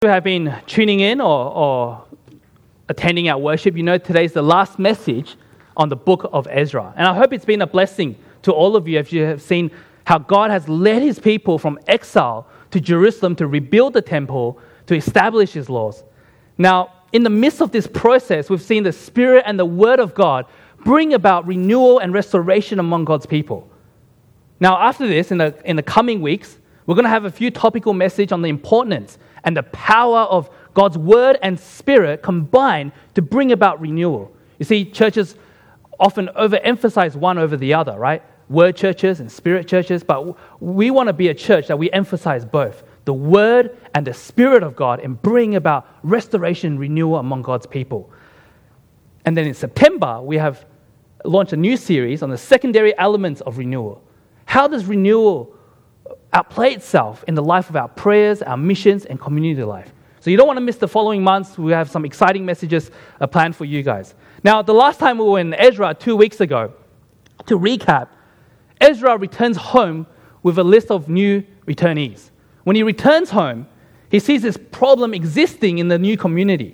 Who have been tuning in or attending our worship, you know today's the last message on the book of Ezra. And I hope it's been a blessing to all of you if you have seen how God has led his people from exile to Jerusalem to rebuild the temple, to establish his laws. Now, in the midst of this process, we've seen the Spirit and the Word of God bring about renewal and restoration among God's people. Now, after this, in the coming weeks, we're going to have a few topical messages on the importance and the power of God's Word and Spirit combined to bring about renewal. You see, churches often overemphasize one over the other, right? Word churches and Spirit churches, but we want to be a church that we emphasize both, the Word and the Spirit of God, and bring about restoration and renewal among God's people. And then in September, we have launched a new series on the secondary elements of renewal. How does renewal outplay itself in the life of our prayers, our missions, and community life? So you don't want to miss the following months. We have some exciting messages planned for you guys. Now, the last time we were in Ezra 2 weeks ago, to recap, Ezra returns home with a list of new returnees. When he returns home, he sees this problem existing in the new community.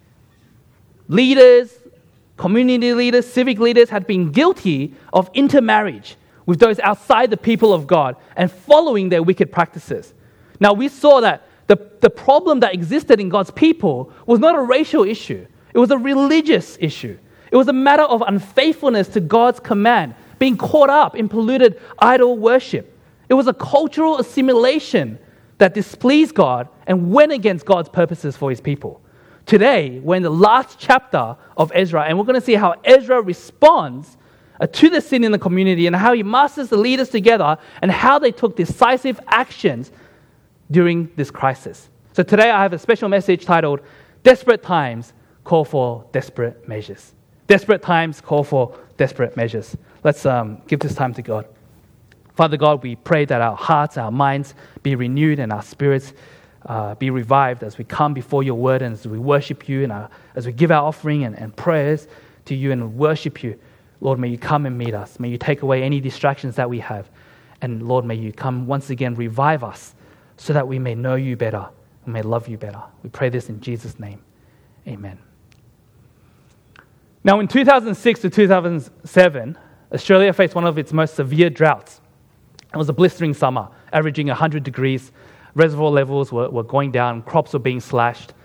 Leaders, community leaders, civic leaders had been guilty of intermarriage with those outside the people of God and following their wicked practices. Now, we saw that the problem that existed in God's people was not a racial issue. It was a religious issue. It was a matter of unfaithfulness to God's command, being caught up in polluted idol worship. It was a cultural assimilation that displeased God and went against God's purposes for his people. Today, we're in the last chapter of Ezra, and we're going to see how Ezra responds to the sin in the community and how he masters the leaders together and how they took decisive actions during this crisis. So today I have a special message titled, Desperate Times Call for Desperate Measures. Desperate times call for desperate measures. Let's give this time to God. Father God, we pray that our hearts, our minds be renewed and our spirits be revived as we come before your word and as we worship you and as we give our offering and prayers to you and worship you. Lord, may you come and meet us. May you take away any distractions that we have. And Lord, may you come once again, revive us so that we may know you better and may love you better. We pray this in Jesus' name. Amen. Now, in 2006 to 2007, Australia faced one of its most severe droughts. It was a blistering summer, averaging 100 degrees. Reservoir levels were going down. Crops were being slashed.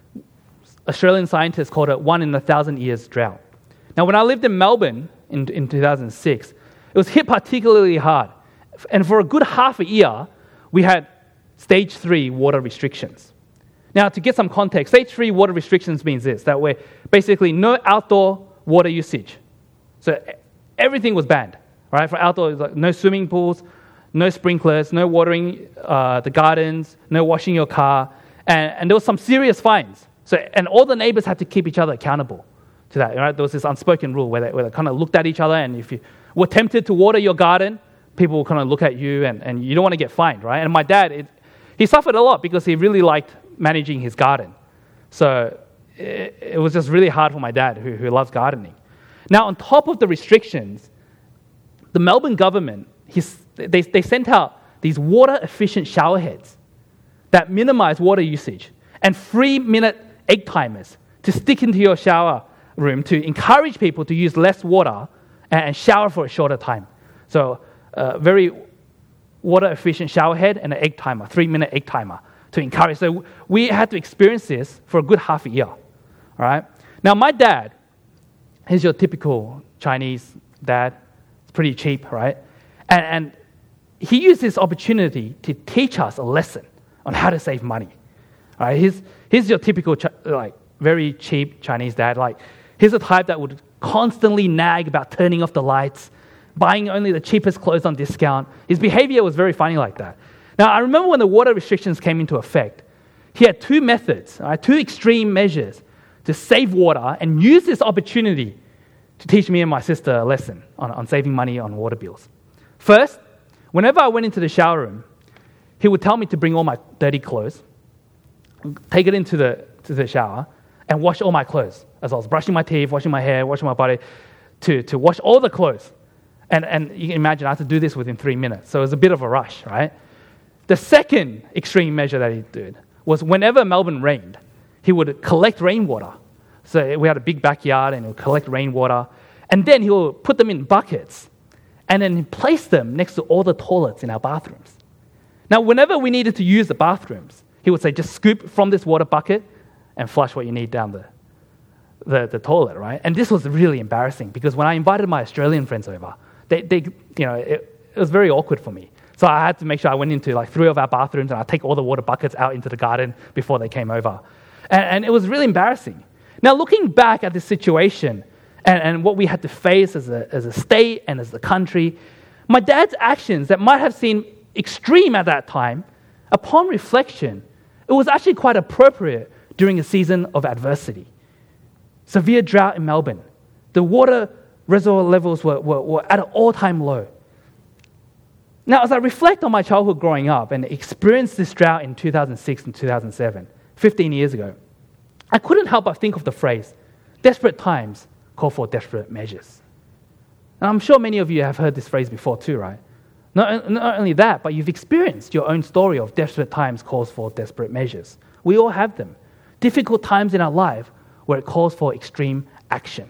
Australian scientists called it 1 in 1,000 years drought. Now, when I lived in Melbourne in 2006, it was hit particularly hard. And for a good half a year, we had stage 3 water restrictions. Now, to get some context, stage 3 water restrictions means this, that we're basically no outdoor water usage. So everything was banned, right? For outdoor, like no swimming pools, no sprinklers, no watering the gardens, no washing your car, and there was some serious fines. And all the neighbors had to keep each other accountable to that, right? There was this unspoken rule where they kind of looked at each other, and if you were tempted to water your garden, people would kind of look at you, and you don't want to get fined, right? And my dad, he suffered a lot because he really liked managing his garden. So it was just really hard for my dad, who loves gardening. Now, on top of the restrictions, the Melbourne government, they sent out these water-efficient shower heads that minimize water usage and 3-minute egg timers to stick into your shower room to encourage people to use less water and shower for a shorter time. So very water-efficient shower head and an egg timer, 3-minute egg timer to encourage. So we had to experience this for a good half a year. All right. Now, my dad, he's your typical Chinese dad. It's pretty cheap, right? And he used this opportunity to teach us a lesson on how to save money. All right. He's your typical very cheap Chinese dad. He's the type that would constantly nag about turning off the lights, buying only the cheapest clothes on discount. His behavior was very funny like that. Now, I remember when the water restrictions came into effect, he had 2 methods, right, 2 extreme measures to save water and use this opportunity to teach me and my sister a lesson on saving money on water bills. First, whenever I went into the shower room, he would tell me to bring all my dirty clothes, take it into the shower, and wash all my clothes. As I was brushing my teeth, washing my hair, washing my body, to wash all the clothes. And you can imagine I had to do this within 3 minutes. So it was a bit of a rush, right? The second extreme measure that he did was whenever Melbourne rained, he would collect rainwater. So we had a big backyard and he would collect rainwater. And then he would put them in buckets and then place them next to all the toilets in our bathrooms. Now, whenever we needed to use the bathrooms, he would say, just scoop from this water bucket and flush what you need down the toilet, right? And this was really embarrassing because when I invited my Australian friends over, it was very awkward for me. So I had to make sure I went into like 3 of our bathrooms and I'd take all the water buckets out into the garden before they came over. And it was really embarrassing. Now, looking back at this situation and what we had to face as a state and as the country, my dad's actions that might have seemed extreme at that time, upon reflection, it was actually quite appropriate during a season of adversity. Severe drought in Melbourne. The water reservoir levels were at an all-time low. Now, as I reflect on my childhood growing up and experienced this drought in 2006 and 2007, 15 years ago, I couldn't help but think of the phrase, desperate times call for desperate measures. And I'm sure many of you have heard this phrase before too, right? Not only that, but you've experienced your own story of desperate times calls for desperate measures. We all have them. Difficult times in our life where it calls for extreme action.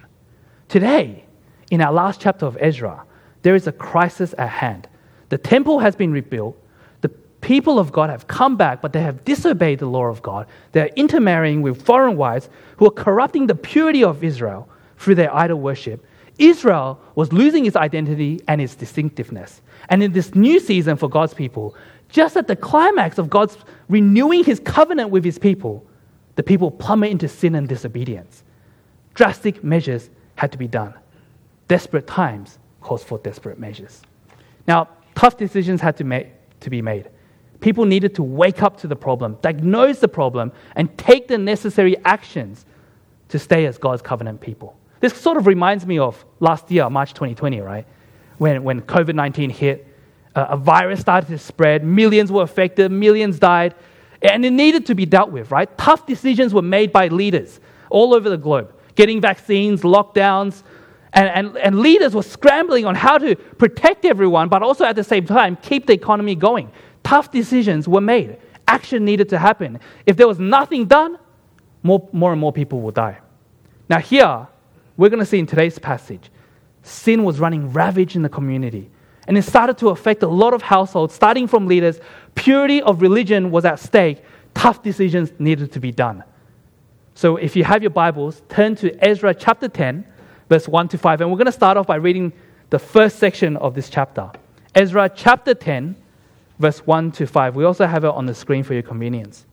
Today, in our last chapter of Ezra, there is a crisis at hand. The temple has been rebuilt. The people of God have come back, but they have disobeyed the law of God. They're intermarrying with foreign wives who are corrupting the purity of Israel through their idol worship. Israel was losing its identity and its distinctiveness. And in this new season for God's people, just at the climax of God's renewing his covenant with his people, the people plummet into sin and disobedience. Drastic measures had to be done. Desperate times calls for desperate measures. Now, tough decisions had to be made. People needed to wake up to the problem, diagnose the problem, and take the necessary actions to stay as God's covenant people. This sort of reminds me of last year, March 2020, right? When COVID-19 hit, a virus started to spread, millions were affected, millions died, and it needed to be dealt with, right? Tough decisions were made by leaders all over the globe, getting vaccines, lockdowns, and leaders were scrambling on how to protect everyone, but also at the same time, keep the economy going. Tough decisions were made. Action needed to happen. If there was nothing done, more and more people will die. Now here, we're going to see in today's passage, sin was running ravage in the community. And it started to affect a lot of households, starting from leaders. Purity of religion was at stake. Tough decisions needed to be done. So if you have your Bibles, turn to Ezra chapter 10, verse 1 to 5. And we're going to start off by reading the first section of this chapter. Ezra chapter 10, verse 1 to 5. We also have it on the screen for your convenience.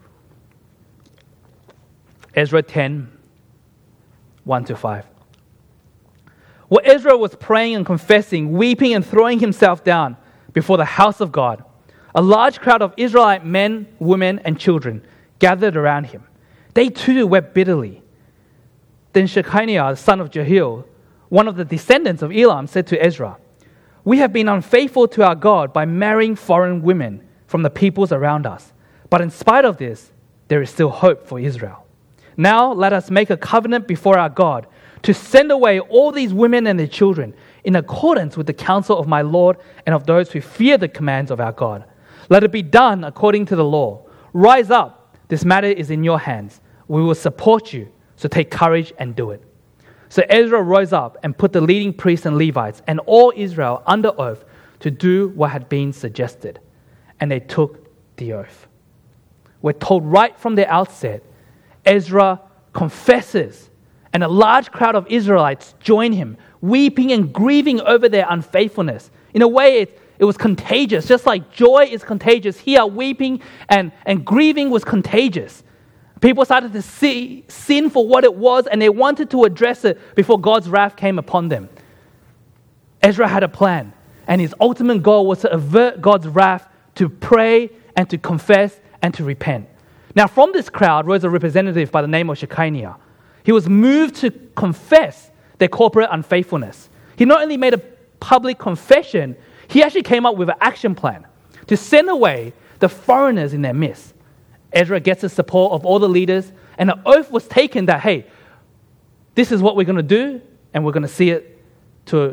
Ezra 10, 1 to 5. While Ezra was praying and confessing, weeping and throwing himself down before the house of God, a large crowd of Israelite men, women, and children gathered around him. They too wept bitterly. Then Shechaniah, the son of Jehiel, one of the descendants of Elam, said to Ezra, "We have been unfaithful to our God by marrying foreign women from the peoples around us. But in spite of this, there is still hope for Israel. Now let us make a covenant before our God to send away all these women and their children in accordance with the counsel of my Lord and of those who fear the commands of our God. Let it be done according to the law. Rise up, this matter is in your hands. We will support you, so take courage and do it." So Ezra rose up and put the leading priests and Levites and all Israel under oath to do what had been suggested. And they took the oath. We're told right from the outset, Ezra confesses, and a large crowd of Israelites join him, weeping and grieving over their unfaithfulness. In a way, it was contagious. Just like joy is contagious, here weeping and grieving was contagious. People started to see sin for what it was, and they wanted to address it before God's wrath came upon them. Ezra had a plan, and his ultimate goal was to avert God's wrath, to pray and to confess and to repent. Now, from this crowd rose a representative by the name of Shechaniah. He was moved to confess their corporate unfaithfulness. He not only made a public confession, he actually came up with an action plan to send away the foreigners in their midst. Ezra gets the support of all the leaders, and an oath was taken that, hey, this is what we're going to do, and we're going to see it to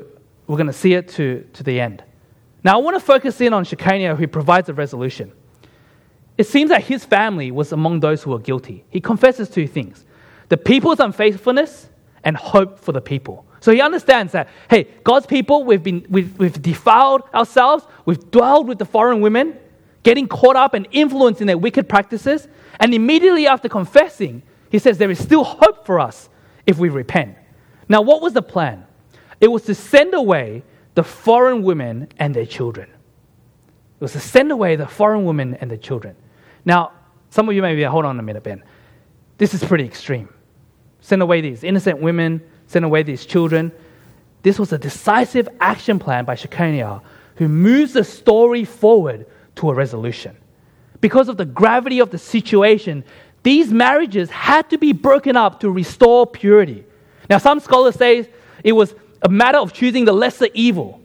the end. Now, I want to focus in on Shechaniah, who provides a resolution. it seems that his family was among those who were guilty. He confesses two things: the people's unfaithfulness and hope for the people. So he understands that, hey, God's people, we've defiled ourselves, we've dwelled with the foreign women, getting caught up and influenced in their wicked practices. And immediately after confessing, he says there is still hope for us if we repent. Now, what was the plan? It was to send away the foreign women and their children. It was to send away the foreign women and their children. Now, some of you may be, hold on a minute, Ben. This is pretty extreme. Send away these innocent women, send away these children. This was a decisive action plan by Shechaniah, who moves the story forward to a resolution. Because of the gravity of the situation, these marriages had to be broken up to restore purity. Now, some scholars say it was a matter of choosing the lesser evil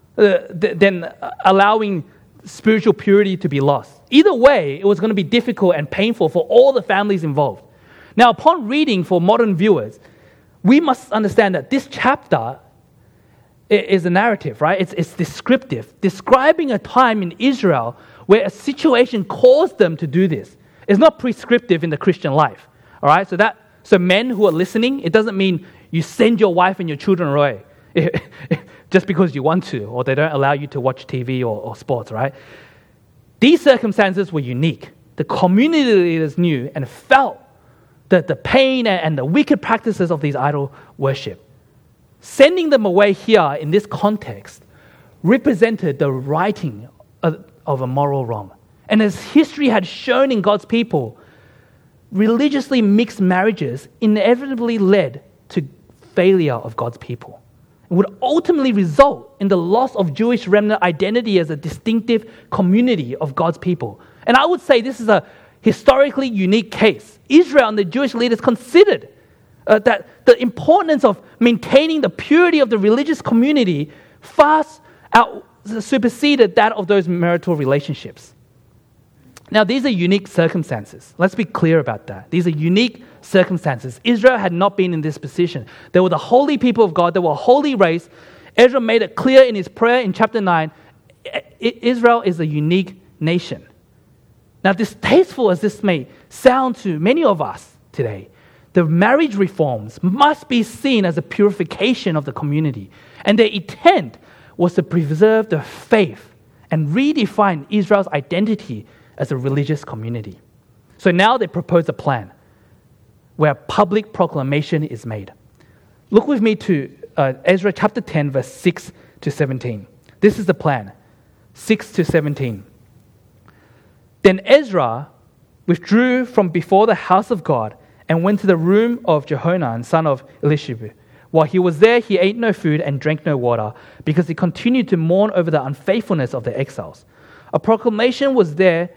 than allowing spiritual purity to be lost. Either way, it was going to be difficult and painful for all the families involved. Now, upon reading for modern viewers, we must understand that this chapter is a narrative, right? It's descriptive, describing a time in Israel where a situation caused them to do this. It's not prescriptive in the Christian life, all right? So men who are listening, it doesn't mean you send your wife and your children away just because you want to, or they don't allow you to watch TV or sports, right? These circumstances were unique. The community leaders knew and felt the pain and the wicked practices of these idol worship. Sending them away here in this context represented the righting of a moral wrong. And as history had shown in God's people, religiously mixed marriages inevitably led to failure of God's people. It would ultimately result in the loss of Jewish remnant identity as a distinctive community of God's people. And I would say this is a historically unique case. Israel and the Jewish leaders considered that the importance of maintaining the purity of the religious community far superseded that of those marital relationships. Now, these are unique circumstances. Let's be clear about that. These are unique circumstances. Israel had not been in this position. They were the holy people of God. They were a holy race. Ezra made it clear in his prayer in chapter 9, Israel is a unique nation. Now, distasteful as this may sound to many of us today, the marriage reforms must be seen as a purification of the community. And their intent was to preserve the faith and redefine Israel's identity as a religious community. So now they propose a plan where public proclamation is made. Look with me to Ezra chapter 10, verse 6 to 17. This is the plan, 6 to 17. Then Ezra withdrew from before the house of God and went to the room of Jehohanan, son of Elishib. While he was there, he ate no food and drank no water, because he continued to mourn over the unfaithfulness of the exiles. A proclamation was there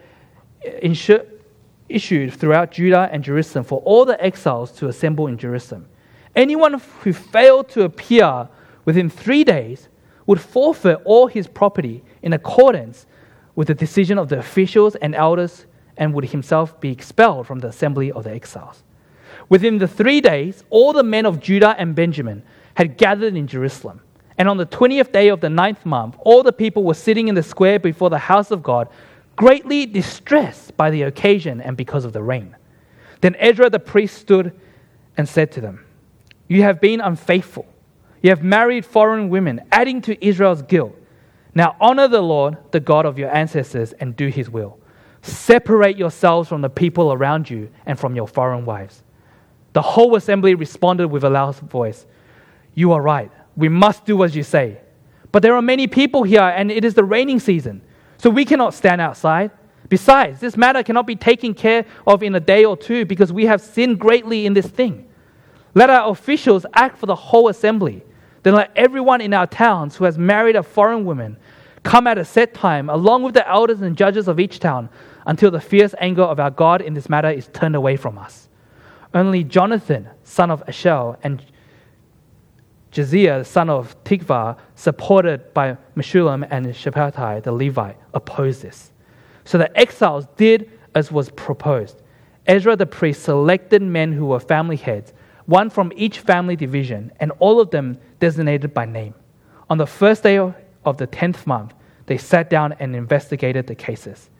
issued throughout Judah and Jerusalem for all the exiles to assemble in Jerusalem. Anyone who failed to appear within 3 days would forfeit all his property in accordance with the decision of the officials and elders, and would himself be expelled from the assembly of the exiles. Within the 3 days, all the men of Judah and Benjamin had gathered in Jerusalem. And on the 20th day of the 9th month, all the people were sitting in the square before the house of God, greatly distressed by the occasion and because of the rain. Then Ezra the priest stood and said to them, "You have been unfaithful. You have married foreign women, adding to Israel's guilt. Now honor the Lord, the God of your ancestors, and do his will. Separate yourselves from the people around you and from your foreign wives." The whole assembly responded with a loud voice, "You are right. We must do as you say. But there are many people here, and it is the raining season, so we cannot stand outside. Besides, this matter cannot be taken care of in a day or two, because we have sinned greatly in this thing. Let our officials act for the whole assembly. Then let everyone in our towns who has married a foreign woman come at a set time, along with the elders and judges of each town, until the fierce anger of our God in this matter is turned away from us." Only Jonathan, son of Ashel, and Jaziah, son of Tikvah, supported by Meshullam and Shephatai, the Levite, opposed this. So the exiles did as was proposed. Ezra the priest selected men who were family heads, one from each family division, and all of them designated by name. On the first day of the 10th month, they sat down and investigated the cases.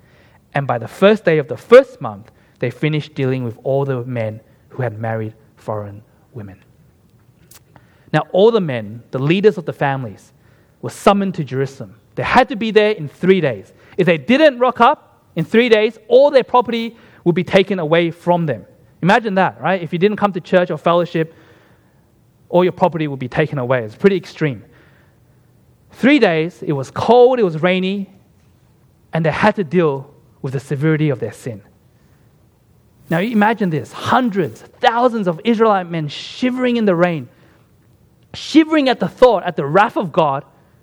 And by the first day of the first month, they finished dealing with all the men who had married foreign women. Now, all the men, the leaders of the families, were summoned to Jerusalem. They had to be there in 3 days. If they didn't rock up in 3 days, all their property would be taken away from them. Imagine that, right? If you didn't come to church or fellowship, all your property would be taken away. It's pretty extreme. 3 days, it was cold, it was rainy, and they had to deal with the severity of their sin. Now imagine this, hundreds, thousands of Israelite men shivering in the rain, shivering at the thought, at the wrath of God,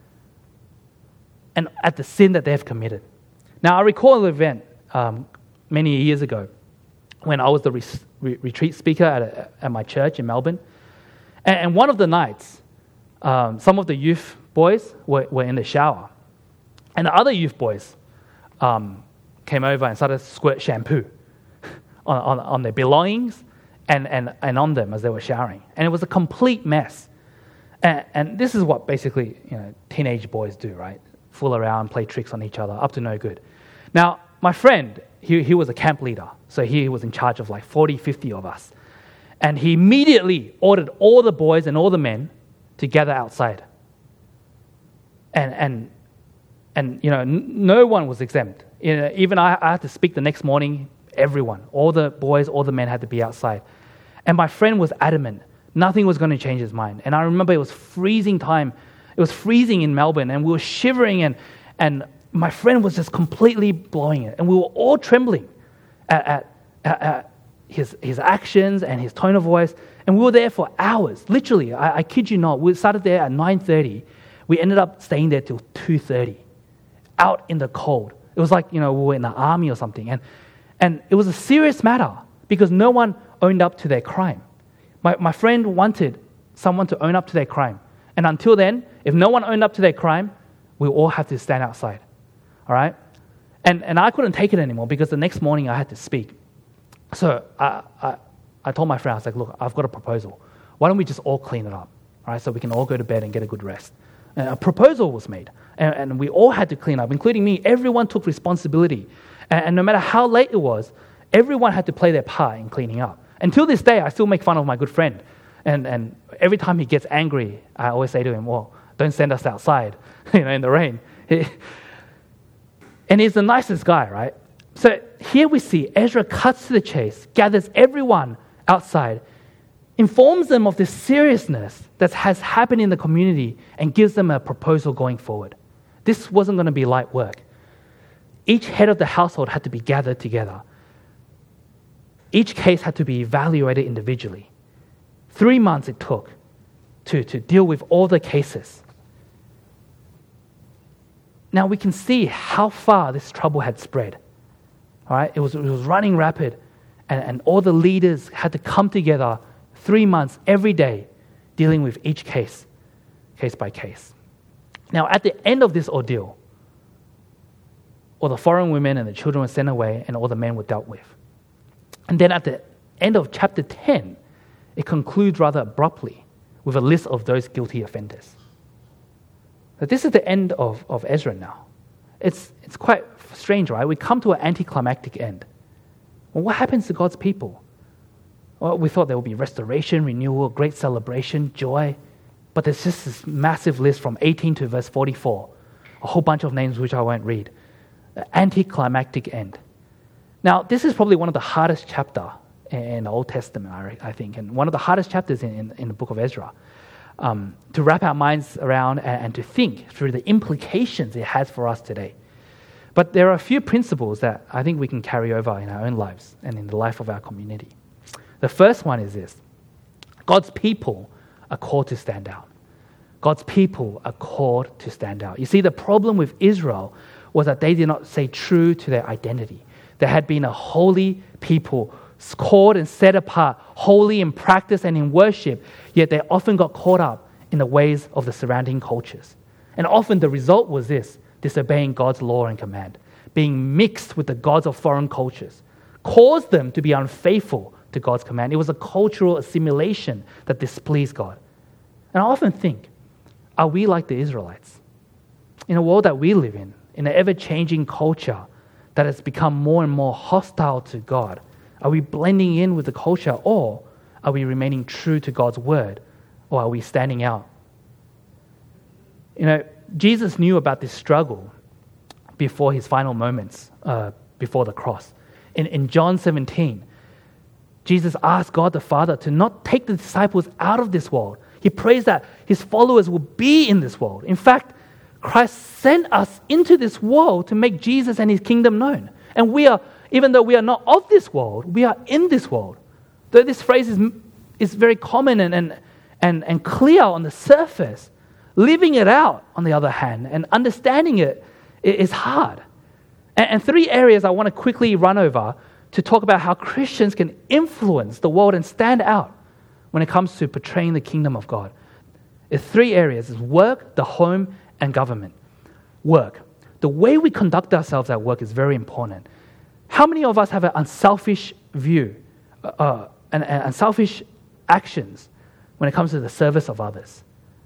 and at the sin that they have committed. Now I recall an event many years ago when I was the retreat speaker at my church in Melbourne. And one of the nights, some of the youth boys were in the shower. And the other youth boys came over and started to squirt shampoo on their belongings and on them as they were showering. And it was a complete mess. And this is what basically teenage boys do, right? Fool around, play tricks on each other, up to no good. Now, my friend, he was a camp leader. So he was in charge of like 40, 50 of us. And he immediately ordered all the boys and all the men to gather outside. And no one was exempt. Even I had to speak the next morning, everyone, all the boys, all the men had to be outside. And my friend was adamant. Nothing was going to change his mind. And I remember it was freezing time. It was freezing in Melbourne, and we were shivering, and my friend was just completely blowing it. And we were all trembling at his actions and his tone of voice. And we were there for hours, literally. I kid you not. We started there at 9:30. We ended up staying there till 2:30, out in the cold. It was like, we were in the army or something. And it was a serious matter because no one owned up to their crime. My friend wanted someone to own up to their crime. And until then, if no one owned up to their crime, we all have to stand outside. All right? And I couldn't take it anymore because the next morning I had to speak. So I told my friend, I was like, look, I've got a proposal. Why don't we just all clean it up? All right? So we can all go to bed and get a good rest. And a proposal was made. And we all had to clean up, including me. Everyone took responsibility. And no matter how late it was, everyone had to play their part in cleaning up. Until this day, I still make fun of my good friend. And every time he gets angry, I always say to him, well, don't send us outside, in the rain. And he's the nicest guy, right? So here we see Ezra cuts to the chase, gathers everyone outside, informs them of the seriousness that has happened in the community, and gives them a proposal going forward. This wasn't going to be light work. Each head of the household had to be gathered together. Each case had to be evaluated individually. 3 months it took to deal with all the cases. Now we can see how far this trouble had spread. All right? It was running rapid, and all the leaders had to come together 3 months every day, dealing with each case by case. Now at the end of this ordeal, all the foreign women and the children were sent away, and all the men were dealt with. And then at the end of chapter 10, it concludes rather abruptly with a list of those guilty offenders. But this is the end of Ezra now. It's quite strange, right? We come to an anticlimactic end. Well, what happens to God's people? Well, we thought there would be restoration, renewal, great celebration, joy. But there's just this massive list from 18 to verse 44. A whole bunch of names which I won't read. The anticlimactic end. Now, this is probably one of the hardest chapters in the Old Testament, I think, and one of the hardest chapters in the book of Ezra. To wrap our minds around and to think through the implications it has for us today. But there are a few principles that I think we can carry over in our own lives and in the life of our community. The first one is this: God's people are called to stand out. God's people are called to stand out. You see, the problem with Israel was that they did not stay true to their identity. They had been a holy people, called and set apart, holy in practice and in worship, yet they often got caught up in the ways of the surrounding cultures. And often the result was this: disobeying God's law and command, being mixed with the gods of foreign cultures, caused them to be unfaithful to God's command. It was a cultural assimilation that displeased God. And I often think, are we like the Israelites? In a world that we live in an ever-changing culture that has become more and more hostile to God? Are we blending in with the culture, or are we remaining true to God's word, or are we standing out? Jesus knew about this struggle before his final moments, before the cross. In John 17, Jesus asked God the Father to not take the disciples out of this world. He prays that his followers will be in this world. In fact, Christ sent us into this world to make Jesus and his kingdom known. And we are, even though we are not of this world, we are in this world. Though this phrase is very common and clear on the surface, living it out, on the other hand, and understanding it is hard. And three areas I want to quickly run over to talk about how Christians can influence the world and stand out when it comes to portraying the kingdom of God. It's three areas: it's work, the home, and government. Work. The way we conduct ourselves at work is very important. How many of us have an unselfish view and unselfish actions when it comes to the service of others?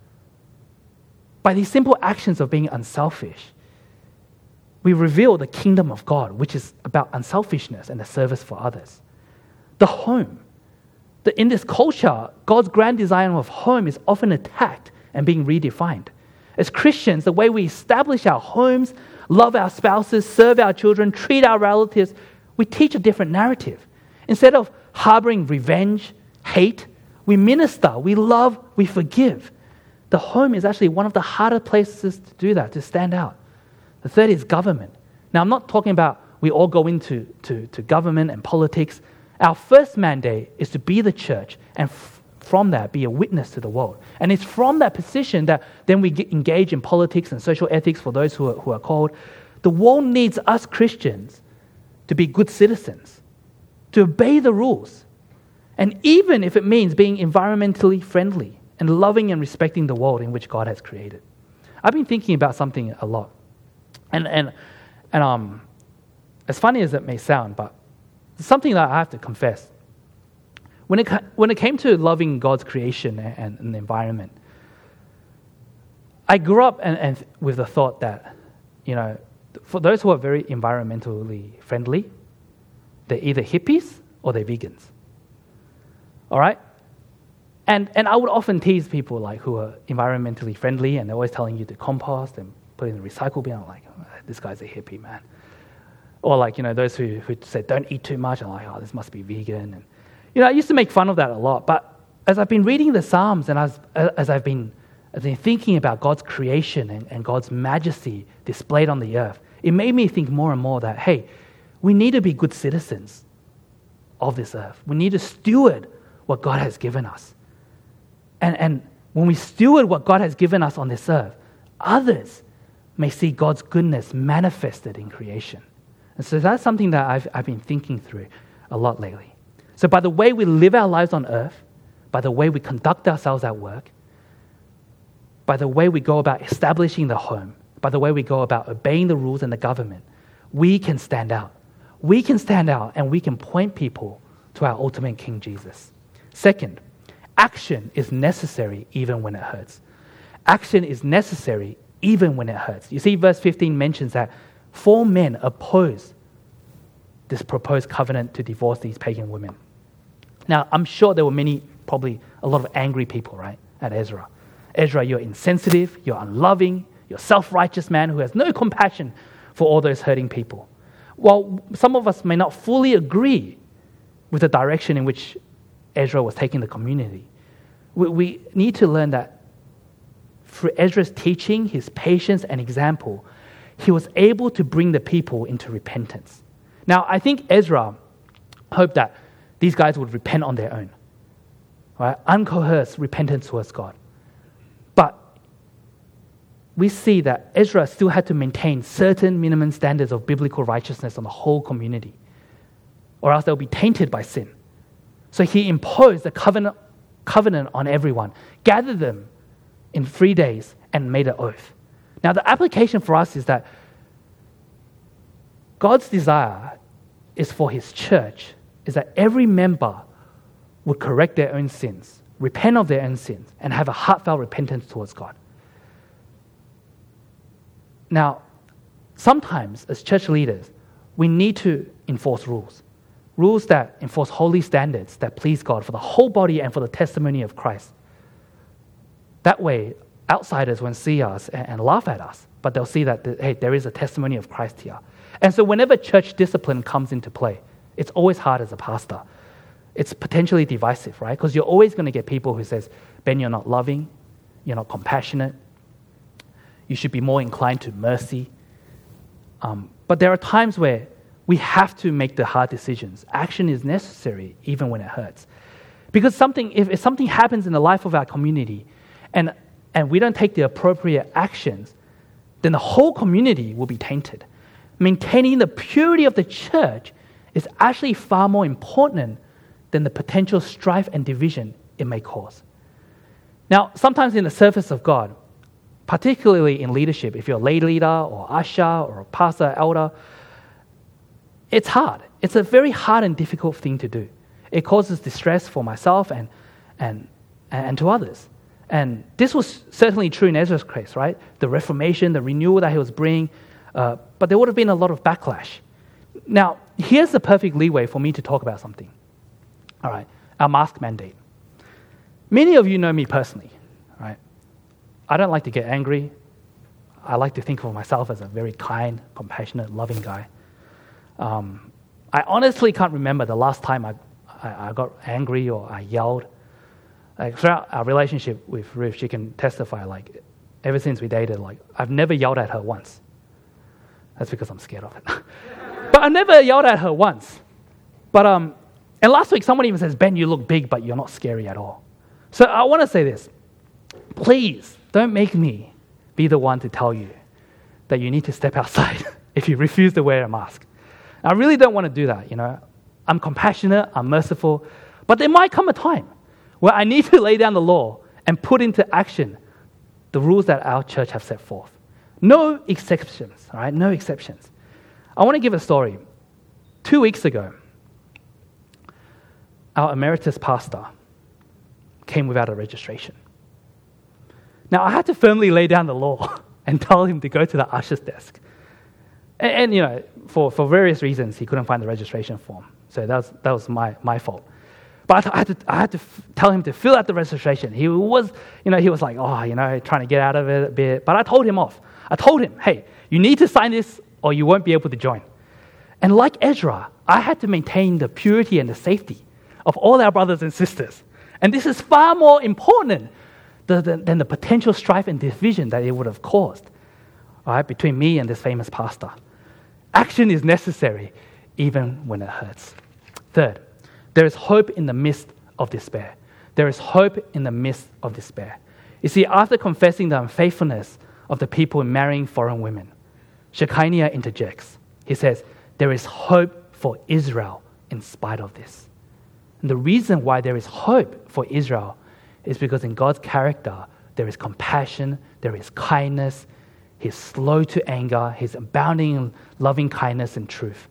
By these simple actions of being unselfish, we reveal the kingdom of God, which is about unselfishness and the service for others. The home. In this culture, God's grand design of home is often attacked and being redefined. As Christians, the way we establish our homes, love our spouses, serve our children, treat our relatives, we teach a different narrative. Instead of harboring revenge, hate, we minister, we love, we forgive. The home is actually one of the harder places to do that, to stand out. The third is government. Now, I'm not talking about we all go into government and politics. Our first mandate is to be the church and from that be a witness to the world. And it's from that position that then we engage in politics and social ethics for those who are called. The world needs us Christians to be good citizens, to obey the rules. And even if it means being environmentally friendly and loving and respecting the world in which God has created. I've been thinking about something a lot. And as funny as it may sound, but it's something that I have to confess. When it came to loving God's creation and the environment, I grew up and with the thought that, for those who are very environmentally friendly, they're either hippies or they're vegans. All right? And I would often tease people who are environmentally friendly, and they're always telling you to compost and put it in the recycle bin. I'm like, oh, this guy's a hippie, man. Or those who said don't eat too much. I'm like, oh, this must be vegan. And I used to make fun of that a lot. But as I've been reading the Psalms and as I've been thinking about God's creation and God's majesty displayed on the earth, it made me think more and more that, hey, we need to be good citizens of this earth. We need to steward what God has given us. And when we steward what God has given us on this earth, others may see God's goodness manifested in creation. And so that's something that I've been thinking through a lot lately. So by the way we live our lives on earth, by the way we conduct ourselves at work, by the way we go about establishing the home, by the way we go about obeying the rules and the government, we can stand out. We can stand out and we can point people to our ultimate King Jesus. Second, action is necessary even when it hurts. Action is necessary even when it hurts. You see, verse 15 mentions that 4 men oppose this proposed covenant to divorce these pagan women. Now, I'm sure there were probably a lot of angry people, right, at Ezra. Ezra, you're insensitive, you're unloving, you're a self-righteous man who has no compassion for all those hurting people. While some of us may not fully agree with the direction in which Ezra was taking the community, we need to learn that through Ezra's teaching, his patience and example, he was able to bring the people into repentance. Now, I think Ezra hoped that these guys would repent on their own, right? Uncoerced repentance towards God. But we see that Ezra still had to maintain certain minimum standards of biblical righteousness on the whole community, or else they'll be tainted by sin. So he imposed a covenant on everyone, gathered them in 3 days, and made an oath. Now, the application for us is that God's desire is for his church, is that every member would correct their own sins, repent of their own sins, and have a heartfelt repentance towards God. Now, sometimes as church leaders, we need to enforce rules. Rules that enforce holy standards that please God for the whole body and for the testimony of Christ. That way, outsiders won't see us and laugh at us, but they'll see that, hey, there is a testimony of Christ here. And so whenever church discipline comes into play, it's always hard as a pastor. It's potentially divisive, right? Because you're always going to get people who says, Ben, you're not loving, you're not compassionate, you should be more inclined to mercy. But there are times where we have to make the hard decisions. Action is necessary even when it hurts. Because if something happens in the life of our community and we don't take the appropriate actions, then the whole community will be tainted. Maintaining the purity of the church is actually far more important than the potential strife and division it may cause. Now, sometimes in the service of God, particularly in leadership, if you're a lay leader or usher or a pastor, elder, it's hard. It's a very hard and difficult thing to do. It causes distress for myself and to others. And this was certainly true in Ezra's case, right? The reformation, the renewal that he was bringing, but there would have been a lot of backlash. Now, here's the perfect leeway for me to talk about something. All right, our mask mandate. Many of you know me personally, right? I don't like to get angry. I like to think of myself as a very kind, compassionate, loving guy. I honestly can't remember the last time I got angry or I yelled. Like throughout our relationship with Ruth, she can testify, like, ever since we dated, like, I've never yelled at her once. That's because I'm scared of it. But I never yelled at her once. But and last week, someone even says, Ben, you look big, but you're not scary at all. So I want to say this. Please don't make me be the one to tell you that you need to step outside if you refuse to wear a mask. I really don't want to do that, you know. I'm compassionate, I'm merciful, but there might come a time where I need to lay down the law and put into action the rules that our church have set forth. No exceptions, all right? No exceptions. I want to give a story. 2 weeks ago, our emeritus pastor came without a registration. Now, I had to firmly lay down the law and tell him to go to the usher's desk. And you know, for various reasons, he couldn't find the registration form. So that was my fault. But I had to tell him to fill out the registration. He was like, trying to get out of it a bit. But I told him off. I told him, hey, you need to sign this or you won't be able to join. And like Ezra, I had to maintain the purity and the safety of all our brothers and sisters. And this is far more important than the potential strife and division that it would have caused, all right, between me and this famous pastor. Action is necessary, even when it hurts. Third, there is hope in the midst of despair. There is hope in the midst of despair. You see, after confessing the unfaithfulness of the people in marrying foreign women, Shechaniah interjects. He says, there is hope for Israel in spite of this. And the reason why there is hope for Israel is because in God's character, there is compassion, there is kindness, He's slow to anger, He's abounding in loving kindness and truth.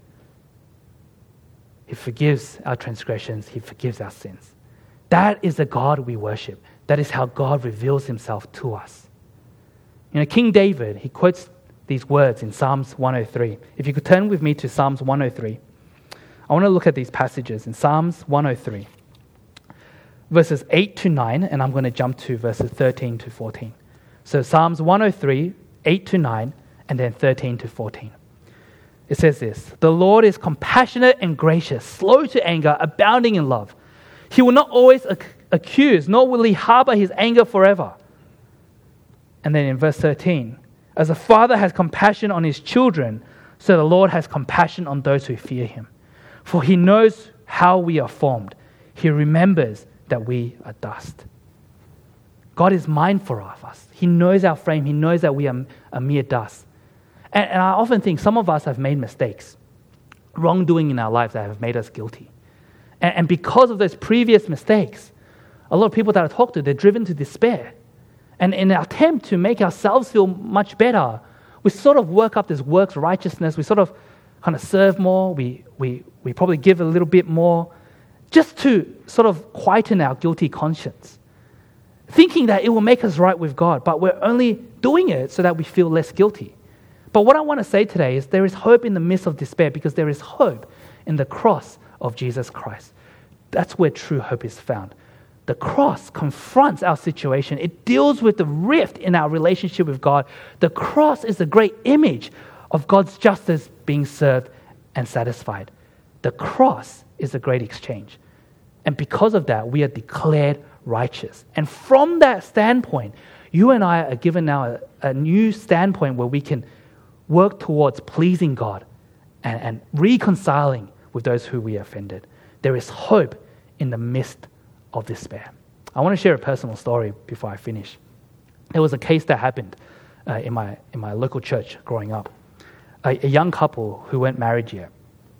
He forgives our transgressions, He forgives our sins. That is the God we worship. That is how God reveals Himself to us. You know, King David, he quotes these words in Psalms 103. If you could turn with me to Psalms 103. I want to look at these passages in Psalms 103, verses 8 to 9, and I'm going to jump to verses 13 to 14. So Psalms 103, 8 to 9, and then 13 to 14. It says this, the Lord is compassionate and gracious, slow to anger, abounding in love. He will not always accuse, nor will He harbor His anger forever. And then in verse 13, as a father has compassion on his children, so the Lord has compassion on those who fear Him. For He knows how we are formed. He remembers that we are dust. God is mindful of us. He knows our frame. He knows that we are a mere dust. And I often think some of us have made mistakes, wrongdoing in our lives that have made us guilty. And because of those previous mistakes, a lot of people that I talk to, they're driven to despair. And in an attempt to make ourselves feel much better, we sort of work up this works righteousness. We sort of kind of serve more. We probably give a little bit more just to sort of quieten our guilty conscience, thinking that it will make us right with God, but we're only doing it so that we feel less guilty. But what I want to say today is there is hope in the midst of despair because there is hope in the cross of Jesus Christ. That's where true hope is found. The cross confronts our situation. It deals with the rift in our relationship with God. The cross is a great image of God's justice being served and satisfied. The cross is a great exchange. And because of that, we are declared righteous. And from that standpoint, you and I are given now a new standpoint where we can work towards pleasing God and reconciling with those who we offended. There is hope in the midst of despair. I want to share a personal story before I finish. There was a case that happened in my local church growing up. A young couple who weren't married yet.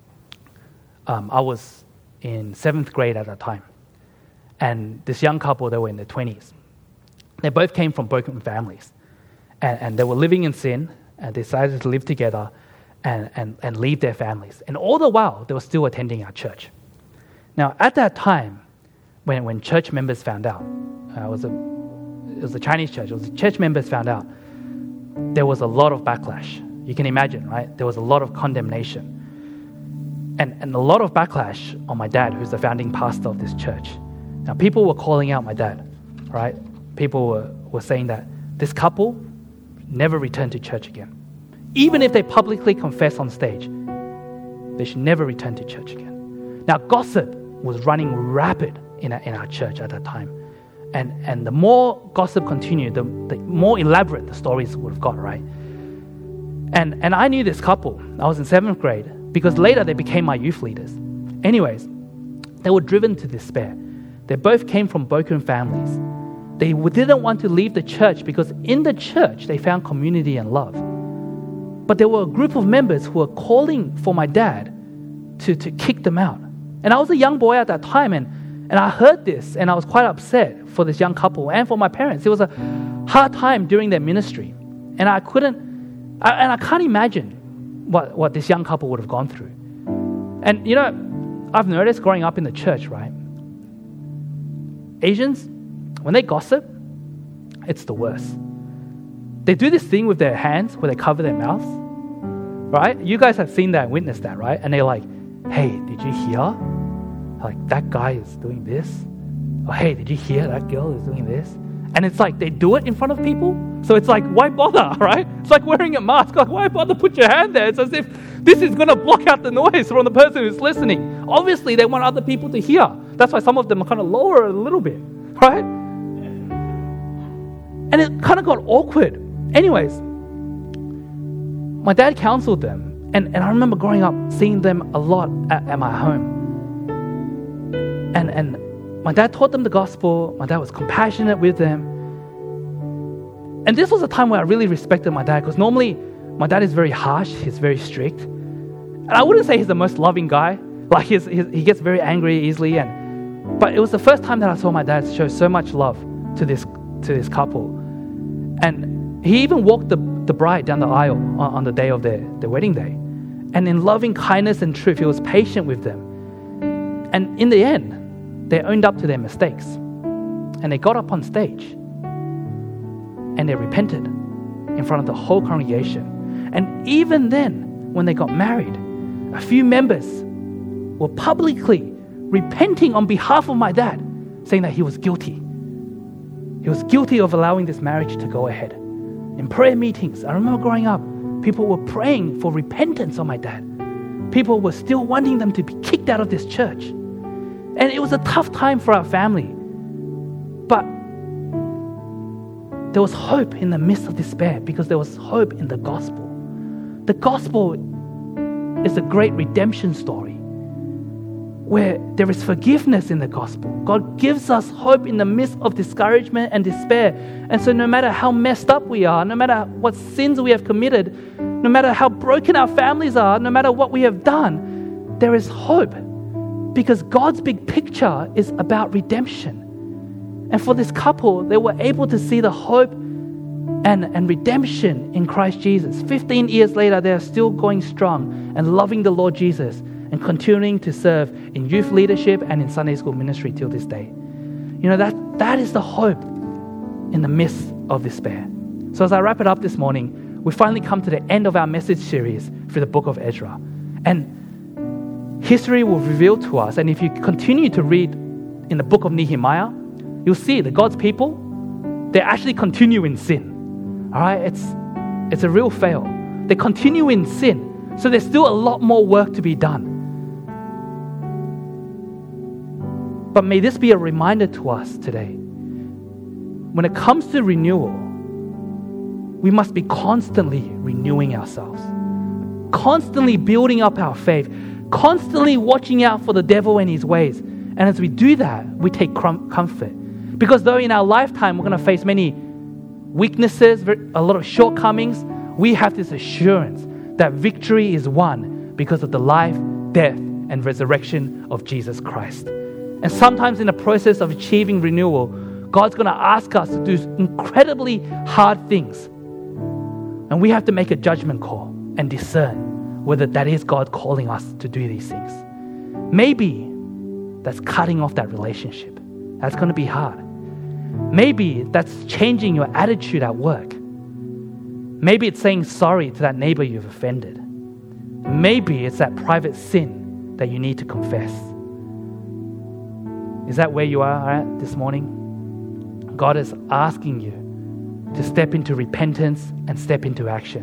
I was in 7th grade at that time. And this young couple, they were in their 20s. They both came from broken families. And they were living in sin and decided to live together and leave their families. And all the while, they were still attending our church. Now, at that time, when church members found out, it was a Chinese church, church members found out, there was a lot of backlash. You can imagine, right? There was a lot of condemnation. And a lot of backlash on my dad, who's the founding pastor of this church. Now, people were calling out my dad, right? People were saying that this couple never return to church again. Even if they publicly confess on stage, they should never return to church again. Now, gossip was running rapid in our church at that time. And the more gossip continued, the more elaborate the stories would have got, right? And I knew this couple. I was in 7th grade because later they became my youth leaders. Anyways, they were driven to despair. They both came from broken families. They didn't want to leave the church because in the church they found community and love. But there were a group of members who were calling for my dad to kick them out. And I was a young boy at that time, and I heard this, and I was quite upset for this young couple and for my parents. It was a hard time during their ministry. And I can't imagine what this young couple would have gone through. And you know, I've noticed growing up in the church, right? Asians, when they gossip, it's the worst. They do this thing with their hands where they cover their mouths, right? You guys have seen that and witnessed that, right? And they're like, hey, did you hear? Like, that guy is doing this. Or, hey, did you hear that girl is doing this? And it's like they do it in front of people. So it's like, why bother, right? It's like wearing a mask. Like, why bother put your hand there? It's as if this is going to block out the noise from the person who's listening. Obviously, they want other people to hear. That's why some of them are kind of lower a little bit, right? And it kind of got awkward. Anyways, my dad counseled them. And I remember growing up, seeing them a lot at my home. And my dad taught them the gospel. My dad was compassionate with them. And this was a time where I really respected my dad, because normally my dad is very harsh. He's very strict. And I wouldn't say he's the most loving guy. Like he gets very angry easily. But it was the first time that I saw my dad show so much love to this couple. And he even walked the bride down the aisle on the day of their wedding day. And in loving kindness and truth, he was patient with them. And in the end, they owned up to their mistakes. And they got up on stage. And they repented in front of the whole congregation. And even then, when they got married, a few members were publicly repenting on behalf of my dad, saying that he was guilty. He was guilty of allowing this marriage to go ahead. In prayer meetings, I remember growing up, people were praying for repentance on my dad. People were still wanting them to be kicked out of this church. And it was a tough time for our family. But there was hope in the midst of despair, because there was hope in the gospel. The gospel is a great redemption story where there is forgiveness in the gospel. God gives us hope in the midst of discouragement and despair. And so no matter how messed up we are, no matter what sins we have committed, no matter how broken our families are, no matter what we have done, there is hope, because God's big picture is about redemption. And for this couple, they were able to see the hope and redemption in Christ Jesus. 15 years later, they are still going strong and loving the Lord Jesus and continuing to serve in youth leadership and in Sunday school ministry till this day. You know, that is the hope in the midst of despair. So as I wrap it up this morning, we finally come to the end of our message series through the book of Ezra. And history will reveal to us, and if you continue to read in the book of Nehemiah, you'll see that God's people, they actually continue in sin. All right, it's a real fail. They continue in sin. So there's still a lot more work to be done. But may this be a reminder to us today. When it comes to renewal, we must be constantly renewing ourselves, constantly building up our faith, constantly watching out for the devil and his ways. And as we do that, we take comfort. Because though in our lifetime we're going to face many weaknesses, a lot of shortcomings, we have this assurance that victory is won because of the life, death, and resurrection of Jesus Christ. And sometimes in the process of achieving renewal, God's going to ask us to do incredibly hard things. And we have to make a judgment call and discern whether that is God calling us to do these things. Maybe that's cutting off that relationship. That's going to be hard. Maybe that's changing your attitude at work. Maybe it's saying sorry to that neighbor you've offended. Maybe it's that private sin that you need to confess. Is that where you are at this morning? God is asking you to step into repentance and step into action.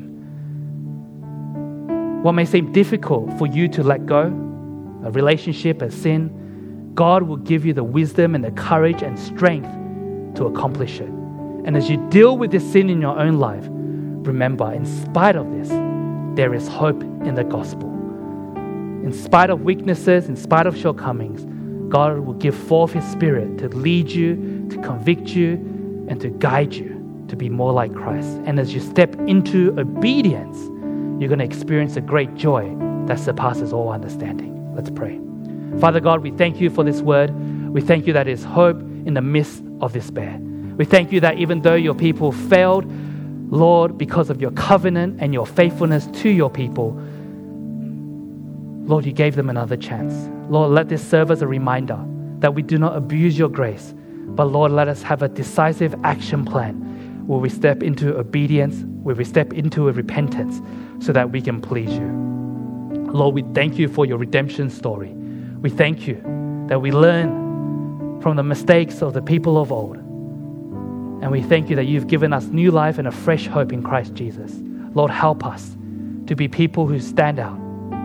What may seem difficult for you to let go, a relationship, a sin, God will give you the wisdom and the courage and strength to accomplish it. And as you deal with this sin in your own life, remember, in spite of this, there is hope in the gospel. In spite of weaknesses, in spite of shortcomings, God will give forth His Spirit to lead you, to convict you, and to guide you to be more like Christ. And as you step into obedience, you're going to experience a great joy that surpasses all understanding. Let's pray. Father God, we thank you for this word. We thank you that is hope in the midst of despair. We thank you that even though your people failed, Lord, because of your covenant and your faithfulness to your people, Lord, you gave them another chance. Lord, let this serve as a reminder that we do not abuse your grace, but Lord, let us have a decisive action plan where we step into obedience, where we step into a repentance so that we can please you. Lord, we thank you for your redemption story. We thank you that we learn from the mistakes of the people of old. And we thank you that you've given us new life and a fresh hope in Christ Jesus. Lord, help us to be people who stand out.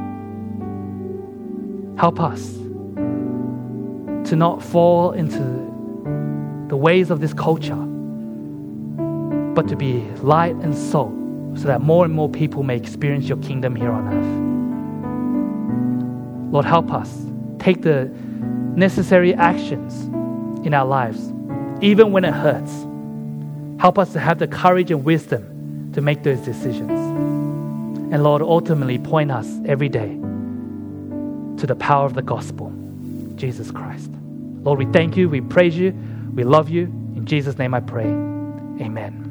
Help us to not fall into the ways of this culture, but to be light and salt so that more and more people may experience your kingdom here on earth. Lord, help us take the necessary actions in our lives, even when it hurts. Help us to have the courage and wisdom to make those decisions. And Lord, ultimately point us every day to the power of the gospel, Jesus Christ. Lord, we thank you, we praise you, we love you. In Jesus' name I pray. Amen.